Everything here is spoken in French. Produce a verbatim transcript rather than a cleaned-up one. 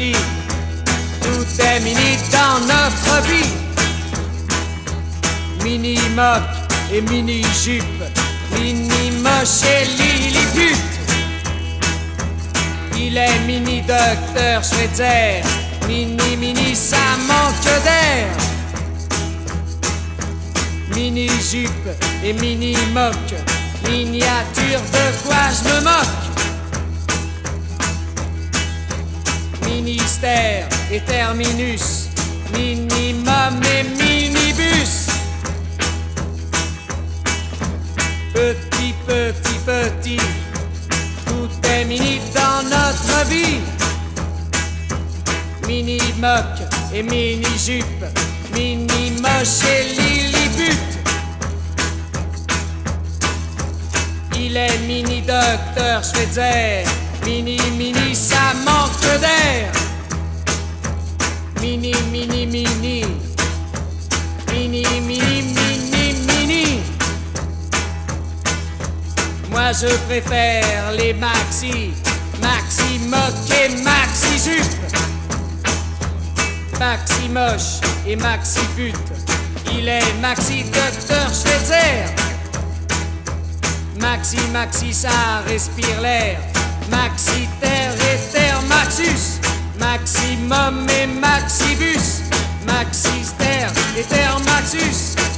petit, tout est mini dans notre vie. Mini moque et mini jupe, mini moche et lilliput. Il est mini docteur Schweitzer, mini mini ça manque d'air. Mini jupe et mini moque, miniature de quoi je me moque. Ministère et terminus, minimum et minibus. Petit, petit, petit, tout est mini dans notre vie. Mini moque et mini jupe, mini moche et lilliput. Il est mini docteur Schweitzer, mini mini ça manque d'air. Mini mini mini, mini mini mini mini. Moi je préfère les maxi, maxi moque et maxi jupe. Maxi moche et maxi pute, il est maxi docteur Schweitzer. Maxi maxi ça respire l'air, maxi terre et terre maxus. Maximum et maxibus, maxi terre et terre maxus.